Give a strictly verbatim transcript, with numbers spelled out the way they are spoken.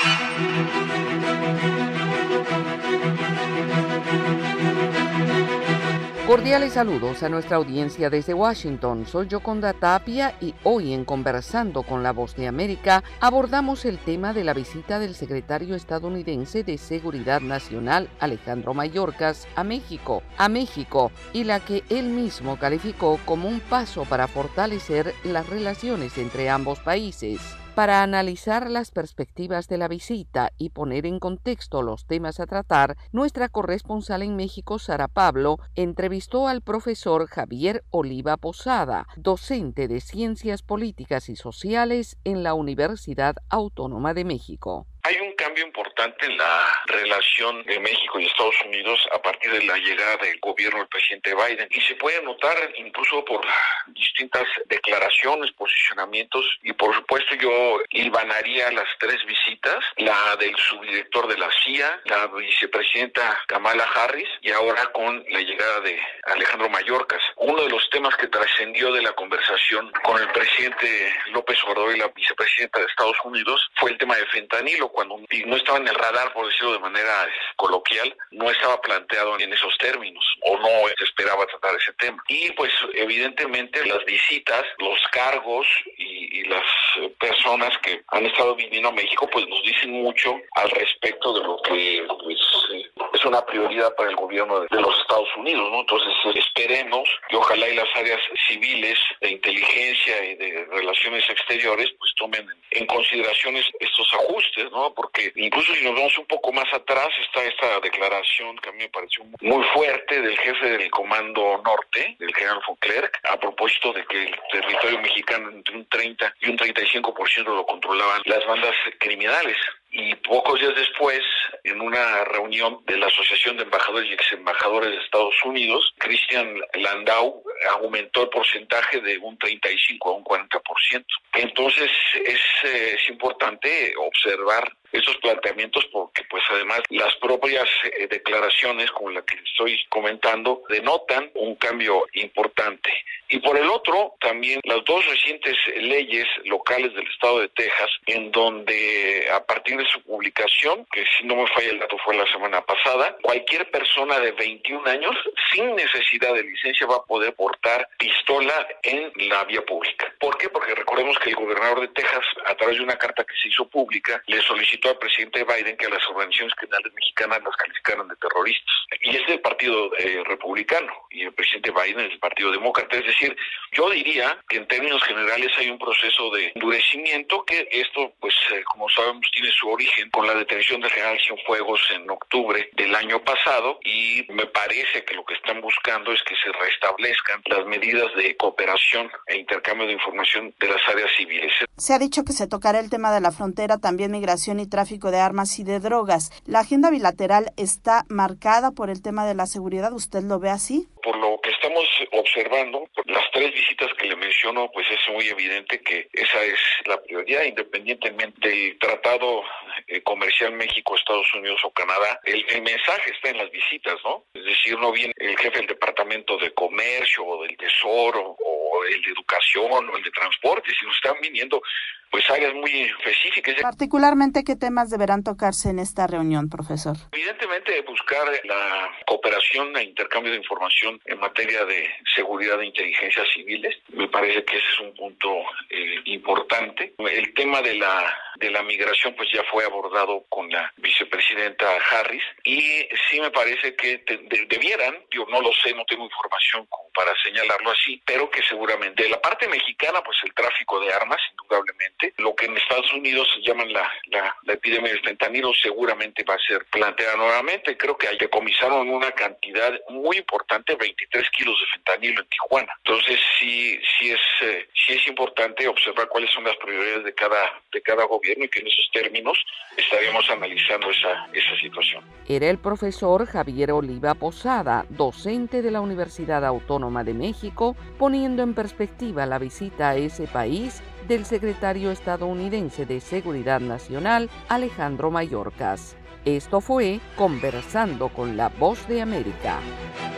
Cordiales saludos a nuestra audiencia desde Washington. Soy Yoconda Tapia y hoy en Conversando con la Voz de América abordamos el tema de la visita del secretario estadounidense de Seguridad Nacional, Alejandro Mayorkas, a México, a México, y la que él mismo calificó como un paso para fortalecer las relaciones entre ambos países. Para analizar las perspectivas de la visita y poner en contexto los temas a tratar, nuestra corresponsal en México, Sara Pablo, entrevistó al profesor Javier Oliva Posada, docente de Ciencias Políticas y Sociales en la Universidad Autónoma de México. Hay un cambio importante en la relación de México y Estados Unidos a partir de la llegada del gobierno del presidente Biden y se puede notar incluso por distintas declaraciones, posicionamientos y por supuesto yo hilvanaría las tres visitas, la del subdirector de la C I A, la vicepresidenta Kamala Harris y ahora con la llegada de Alejandro Mayorkas. Uno de los temas que trascendió de la conversación con el presidente López Obrador y la vicepresidenta de Estados Unidos fue el tema de fentanilo, cuando no estaba en el radar, por decirlo de manera coloquial, no estaba planteado en esos términos, o no se esperaba tratar ese tema. Y pues evidentemente las visitas, los cargos y, y las personas que han estado viniendo a México, pues nos dicen mucho al respecto de lo que pues, es una prioridad para el gobierno de los Estados Unidos, ¿no? Entonces esperemos que ojalá y las áreas civiles de inteligencia y de relaciones exteriores pues tomen en consideración estos ajustes, ¿no? Porque incluso si nos vamos un poco más atrás está esta declaración que a mí me pareció muy fuerte del jefe del Comando Norte, del general von Clerk, a propósito de que el territorio mexicano entre un treinta y un treinta y cinco por ciento lo controlaban las bandas criminales. Y pocos días después, en una reunión de la Asociación de Embajadores y Exembajadores de Estados Unidos, Christian Landau aumentó el porcentaje de un treinta y cinco a un cuarenta por ciento. Entonces es, es importante observar esos planteamientos porque pues además las propias eh, declaraciones como la que estoy comentando denotan un cambio importante. Y por el otro, también las dos recientes leyes locales del estado de Texas, en donde a partir de su publicación, que si no me falla el dato fue la semana pasada, cualquier persona de veintiún años sin necesidad de licencia va a poder portar pistola en la vía pública. ¿Por qué? Porque recordemos que el gobernador de Texas, a través de una carta que se hizo pública, le solicitó al presidente Biden que a las organizaciones criminales mexicanas las calificaran de terroristas. Y es del partido eh, republicano, y el presidente Biden es del partido demócrata. Es decir, yo diría que en términos generales hay un proceso de endurecimiento que esto, pues, eh, como sabemos, tiene su origen con la detención del general Cienfuegos en octubre del año pasado y me parece que lo que están buscando es que se restablezcan las medidas de cooperación e intercambio de información de las áreas civiles. Se ha dicho que se tocará el tema de la frontera, también migración y tráfico de armas y de drogas. ¿La agenda bilateral está marcada por el tema de la seguridad? ¿Usted lo ve así? Por lo que estamos observando, por las tres visitas que le menciono, pues es muy evidente que esa es la prioridad, independientemente del tratado eh, comercial México, Estados Unidos o Canadá. El, el mensaje está en las visitas, ¿no? Es decir, no viene el jefe del Departamento de Comercio o del Tesoro o el de Educación o el de Transporte, sino están viniendo pues áreas muy específicas. Particularmente, ¿qué temas deberán tocarse en esta reunión, profesor? Evidentemente, buscar la cooperación e intercambio de información en materia de seguridad e inteligencia civiles. Me parece que ese es un punto eh, importante. El tema de la de la migración pues ya fue abordado con la vicepresidenta Harris y sí me parece que te, de, debieran, yo no lo sé, no tengo información como para señalarlo así, pero que seguramente de la parte mexicana pues el tráfico de armas indudablemente, lo que en Estados Unidos llaman la, la, la epidemia del fentanilo seguramente va a ser planteada nuevamente. Creo que decomisaron una cantidad muy importante, veintitrés kilos de fentanilo en Tijuana. Entonces sí, sí es, eh, sí es importante observar cuáles son las prioridades de cada, de cada gobierno y que en esos términos estaríamos analizando esa, esa situación. Era el profesor Javier Oliva Posada, docente de la Universidad Autónoma de México, poniendo en perspectiva la visita a ese país del secretario estadounidense de Seguridad Nacional, Alejandro Mayorkas. Esto fue Conversando con la Voz de América.